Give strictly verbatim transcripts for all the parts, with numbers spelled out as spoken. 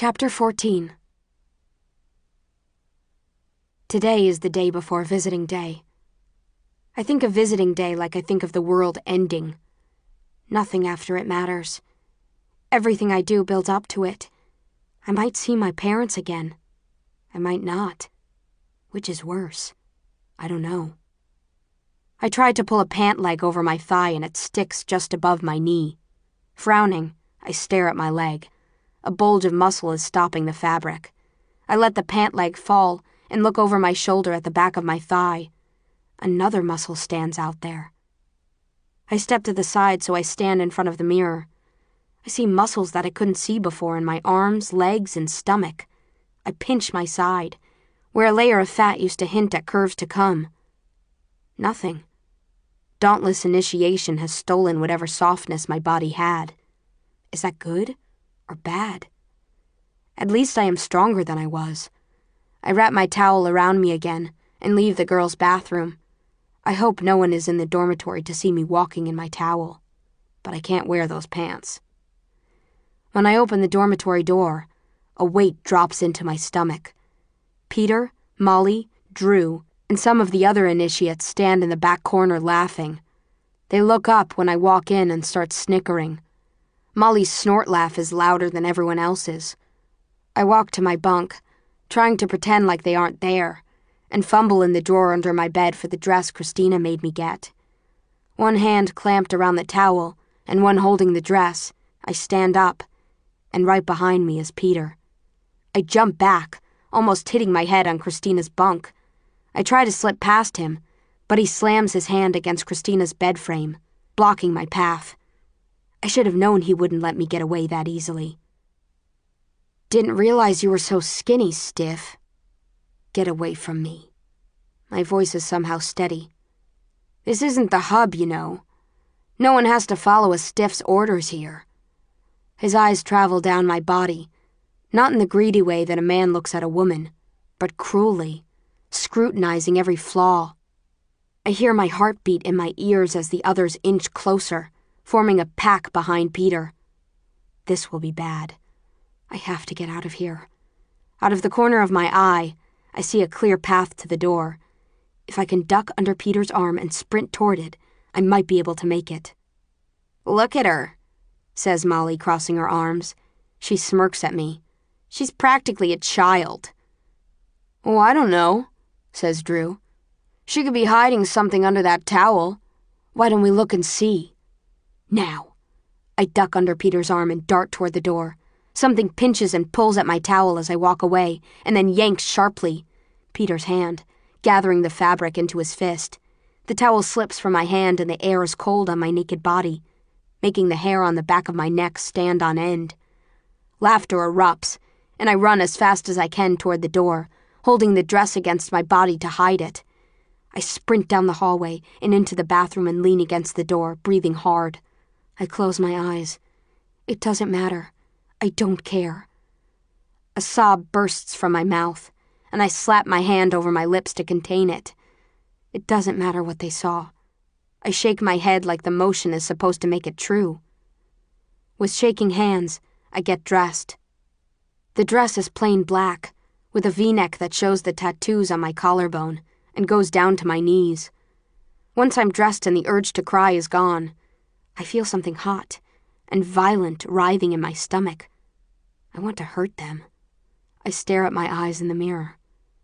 Chapter fourteen. Today is the day before visiting day. I think of visiting day like I think of the world ending. Nothing after it matters. Everything I do builds up to it. I might see my parents again. I might not. Which is worse? I don't know. I tried to pull a pant leg over my thigh and it sticks just above my knee. Frowning, I stare at my leg. A bulge of muscle is stopping the fabric. I let the pant leg fall and look over my shoulder at the back of my thigh. Another muscle stands out there. I step to the side so I stand in front of the mirror. I see muscles that I couldn't see before in my arms, legs, and stomach. I pinch my side, where a layer of fat used to hint at curves to come. Nothing. Dauntless initiation has stolen whatever softness my body had. Is that good or bad? At least I am stronger than I was. I wrap my towel around me again and leave the girls' bathroom. I hope no one is in the dormitory to see me walking in my towel, but I can't wear those pants. When I open the dormitory door, a weight drops into my stomach. Peter, Molly, Drew, and some of the other initiates stand in the back corner laughing. They look up when I walk in and start snickering. Molly's snort laugh is louder than everyone else's. I walk to my bunk, trying to pretend like they aren't there, and fumble in the drawer under my bed for the dress Christina made me get. One hand clamped around the towel, and one holding the dress, I stand up, and right behind me is Peter. I jump back, almost hitting my head on Christina's bunk. I try to slip past him, but he slams his hand against Christina's bed frame, blocking my path. I should have known he wouldn't let me get away that easily. Didn't realize you were so skinny, stiff. Get away from me. My voice is somehow steady. This isn't the hub, you know. No one has to follow a stiff's orders here. His eyes travel down my body, not in the greedy way that a man looks at a woman, but cruelly, scrutinizing every flaw. I hear my heartbeat in my ears as the others inch closer, forming a pack behind Peter. This will be bad. I have to get out of here. Out of the corner of my eye, I see a clear path to the door. If I can duck under Peter's arm and sprint toward it, I might be able to make it. Look at her, says Molly, crossing her arms. She smirks at me. She's practically a child. Oh, I don't know, says Drew. She could be hiding something under that towel. Why don't we look and see? Now. I duck under Peter's arm and dart toward the door. Something pinches and pulls at my towel as I walk away, and then yanks sharply. Peter's hand, gathering the fabric into his fist. The towel slips from my hand and the air is cold on my naked body, making the hair on the back of my neck stand on end. Laughter erupts, and I run as fast as I can toward the door, holding the dress against my body to hide it. I sprint down the hallway and into the bathroom and lean against the door, breathing hard. I close my eyes. It doesn't matter. I don't care. A sob bursts from my mouth, and I slap my hand over my lips to contain it. It doesn't matter what they saw. I shake my head like the motion is supposed to make it true. With shaking hands, I get dressed. The dress is plain black, with a V-neck that shows the tattoos on my collarbone and goes down to my knees. Once I'm dressed and the urge to cry is gone, I feel something hot and violent writhing in my stomach. I want to hurt them. I stare at my eyes in the mirror.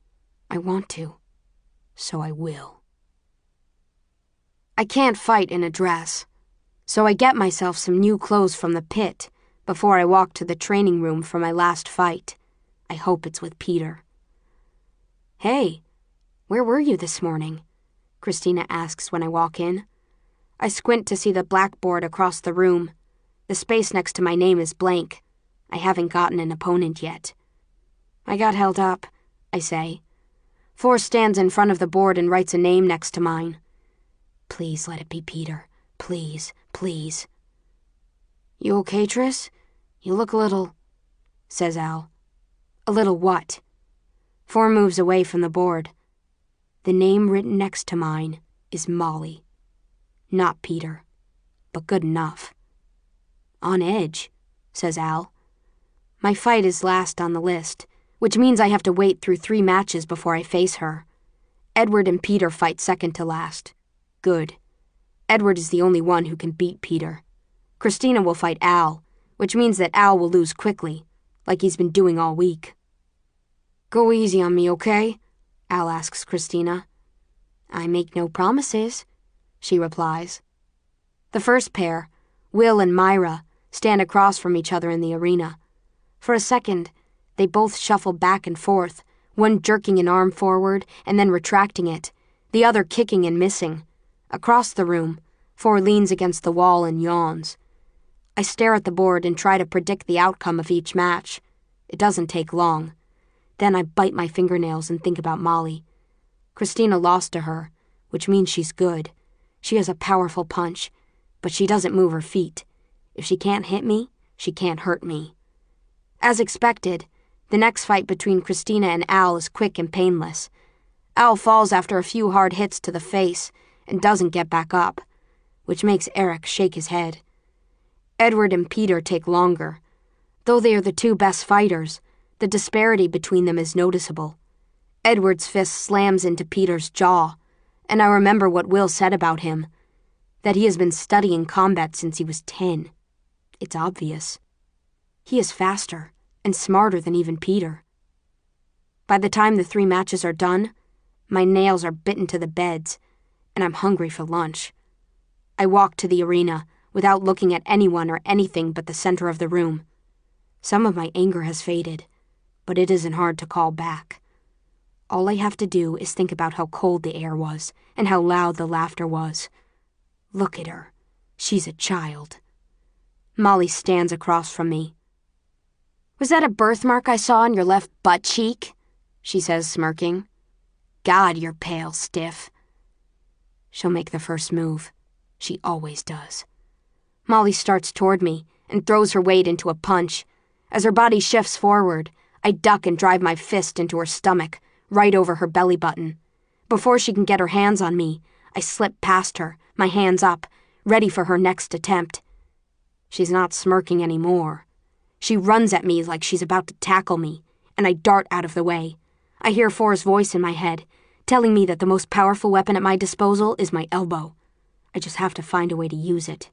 I want to, so I will. I can't fight in a dress, so I get myself some new clothes from the pit before I walk to the training room for my last fight. I hope it's with Peter. Hey, where were you this morning? Christina asks when I walk in. I squint to see the blackboard across the room. The space next to my name is blank. I haven't gotten an opponent yet. I got held up, I say. Force stands in front of the board and writes a name next to mine. Please let it be Peter. Please, please. You okay, Tris? You look a little, says Al. A little what? Four moves away from the board. The name written next to mine is Molly. Not Peter, but good enough. On edge, says Al. My fight is last on the list, which means I have to wait through three matches before I face her. Edward and Peter fight second to last. Good. Edward is the only one who can beat Peter. Christina will fight Al, which means that Al will lose quickly, like he's been doing all week. "Go easy on me, okay?" Al asks Christina. "I make no promises," she replies. The first pair, Will and Myra, stand across from each other in the arena. For a second, they both shuffle back and forth, one jerking an arm forward and then retracting it, the other kicking and missing. Across the room, Four leans against the wall and yawns. I stare at the board and try to predict the outcome of each match. It doesn't take long. Then I bite my fingernails and think about Molly. Christina lost to her, which means she's good. She has a powerful punch, but she doesn't move her feet. If she can't hit me, she can't hurt me. As expected, the next fight between Christina and Al is quick and painless. Al falls after a few hard hits to the face and doesn't get back up, which makes Eric shake his head. Edward and Peter take longer. Though they are the two best fighters, the disparity between them is noticeable. Edward's fist slams into Peter's jaw, and I remember what Will said about him, that he has been studying combat since he was ten. It's obvious. He is faster and smarter than even Peter. By the time the three matches are done, my nails are bitten to the beds, and I'm hungry for lunch. I walk to the arena without looking at anyone or anything but the center of the room. Some of my anger has faded, but it isn't hard to call back. All I have to do is think about how cold the air was and how loud the laughter was. Look at her. She's a child. Molly stands across from me. "Was that a birthmark I saw on your left butt cheek?" she says, smirking. "God, you're pale, stiff." She'll make the first move. She always does. Molly starts toward me and throws her weight into a punch. As her body shifts forward, I duck and drive my fist into her stomach, right over her belly button. Before she can get her hands on me, I slip past her, my hands up, ready for her next attempt. She's not smirking anymore. She runs at me like she's about to tackle me, and I dart out of the way. I hear Four's voice in my head, telling me that the most powerful weapon at my disposal is my elbow. I just have to find a way to use it.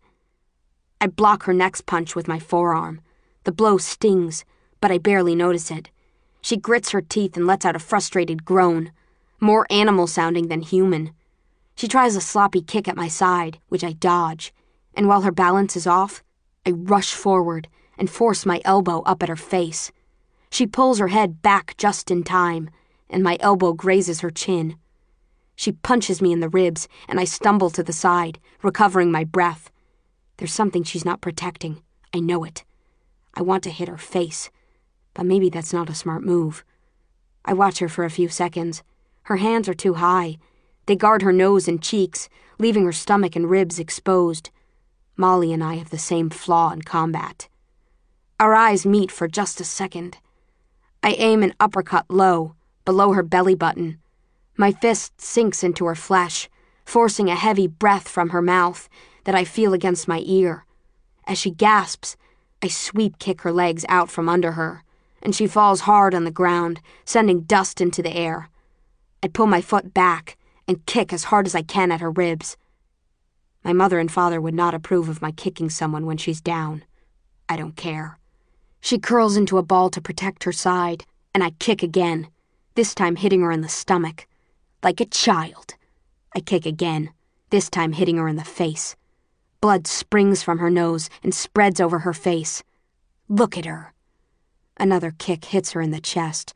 I block her next punch with my forearm. The blow stings, but I barely notice it. She grits her teeth and lets out a frustrated groan, more animal-sounding than human. She tries a sloppy kick at my side, which I dodge, and while her balance is off, I rush forward and force my elbow up at her face. She pulls her head back just in time, and my elbow grazes her chin. She punches me in the ribs, and I stumble to the side, recovering my breath. There's something she's not protecting. I know it. I want to hit her face, but maybe that's not a smart move. I watch her for a few seconds. Her hands are too high. They guard her nose and cheeks, leaving her stomach and ribs exposed. Molly and I have the same flaw in combat. Our eyes meet for just a second. I aim an uppercut low, below her belly button. My fist sinks into her flesh, forcing a heavy breath from her mouth that I feel against my ear. As she gasps, I sweep kick her legs out from under her, and she falls hard on the ground, sending dust into the air. I pull my foot back and kick as hard as I can at her ribs. My mother and father would not approve of my kicking someone when she's down. I don't care. She curls into a ball to protect her side, and I kick again, this time hitting her in the stomach. Like a child. I kick again, this time hitting her in the face. Blood springs from her nose and spreads over her face. Look at her. Another kick hits her in the chest.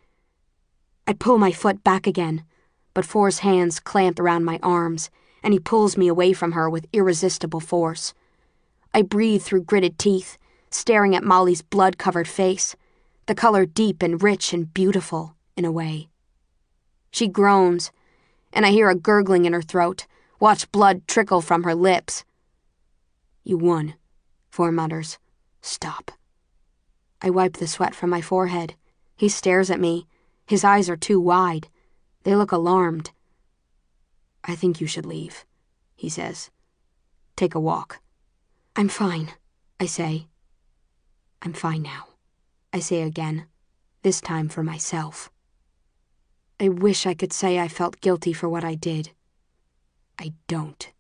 I pull my foot back again, but Four's hands clamp around my arms, and he pulls me away from her with irresistible force. I breathe through gritted teeth, staring at Molly's blood-covered face, the color deep and rich and beautiful, in a way. She groans, and I hear a gurgling in her throat, watch blood trickle from her lips. "You won," Four mutters. "Stop." I wipe the sweat from my forehead. He stares at me. His eyes are too wide. They look alarmed. "I think you should leave," he says. "Take a walk." "I'm fine," I say. I'm fine now. I say again, this time for myself. I wish I could say I felt guilty for what I did. I don't.